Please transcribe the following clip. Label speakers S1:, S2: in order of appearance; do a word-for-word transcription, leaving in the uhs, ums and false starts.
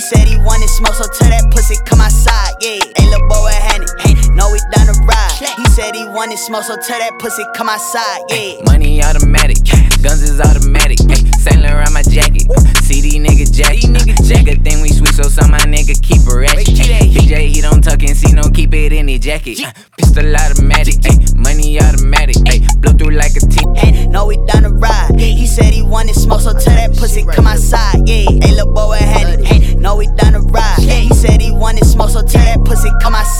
S1: said he wanted smoke, so tell that pussy come outside, yeah. Hey, lil' boy, what happened? Hey, know we down the ride. He said he wanted smoke, so tell that pussy come outside, yeah.
S2: Money automatic, guns is automatic. Ay, Saint Laurent my jacket, C D nigga jacket. Nigga think we sweet, so some my nigga keep a ratchet. B J he don't tuck and see, no keep it in his jacket. Uh, pistol automatic, ay, money automatic. Ay, blow through like a T.
S1: Hey, know we down the ride. He said he wanted smoke, so tell that pussy come outside, yeah. Hey, lil' boy, what happened? Hey, know we down the ride. He said he wanted smoke, so tell that pussy come outside.